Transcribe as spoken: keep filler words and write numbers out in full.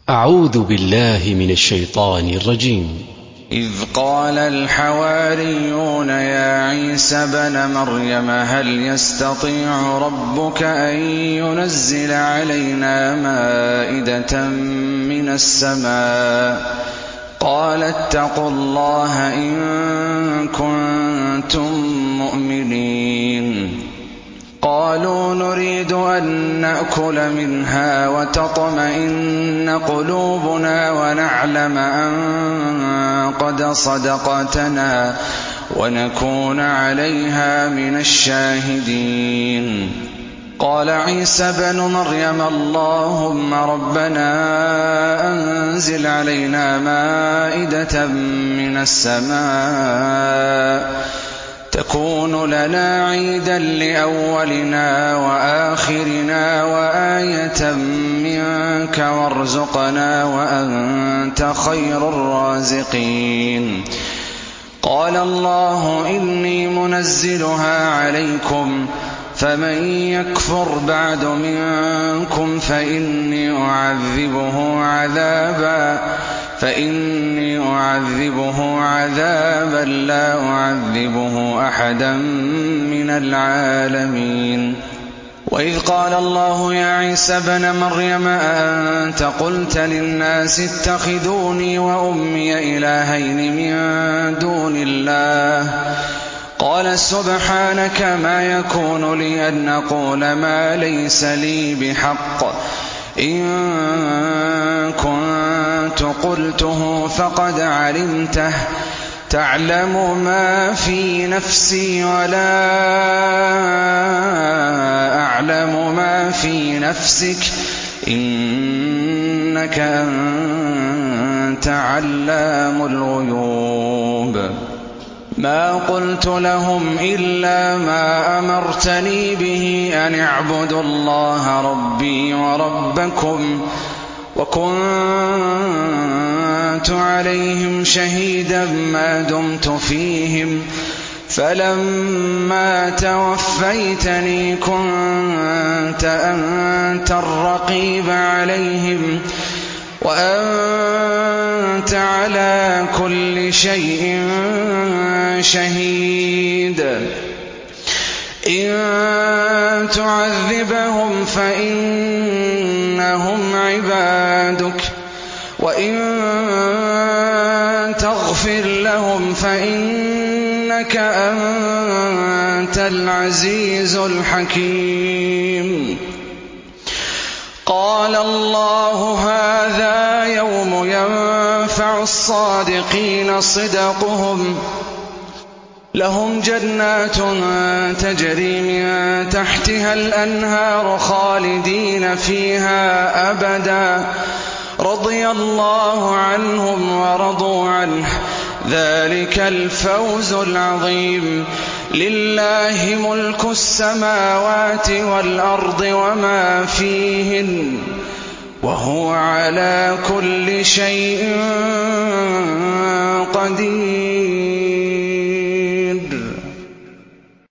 أعوذ بالله من الشيطان الرجيم. إذ قال الحواريون يا عيسى ابن مريم هل يستطيع ربك أن ينزل علينا مائدة من السماء قال اتقوا الله إن كنتم مؤمنين قالوا نريد أن نأكل منها وتطمئن قلوبنا ونعلم أن قد صدقتنا ونكون عليها من الشاهدين قال عيسى ابن مريم اللهم ربنا أنزل علينا مائدة من السماء تكون لنا عيدا لأولنا وآخرنا وآية منك وارزقنا وأنت خير الرازقين قال الله إني منزلها عليكم فمن يكفر بعد منكم فإني أعذبه عذابا فإني أعذبه عذابا لا أعذبه أحدا من العالمين وإذ قال الله يا عيسى ابن مريم أأنت قلت للناس اتخذوني وأمي إلهين من دون الله قال سبحانك ما يكون لي أن أقول ما ليس لي بحق إن كنت قلته فقد علمته تعلم ما في نفسي ولا أعلم ما في نفسك إنك أنت علام الغيوب ما قلت لهم إلا ما أمرتني به أن اعبدوا الله ربي وربكم وكنت عليهم شهيدا ما دمت فيهم فلما توفيتني كنت أنت الرقيب عليهم وأنت على كل شيء شهيد إن تعذبهم فإنهم عبادك وإن تغفر لهم فإنك أنت العزيز الحكيم قال الله هذا يوم ينفع الصادقين صدقهم لهم جنات تجري من تحتها الأنهار خالدين فيها أبدا رضي الله عنهم ورضوا عنه ذلك الفوز العظيم لله ملك السماوات والأرض وما فيهن وهو على كل شيء قدير.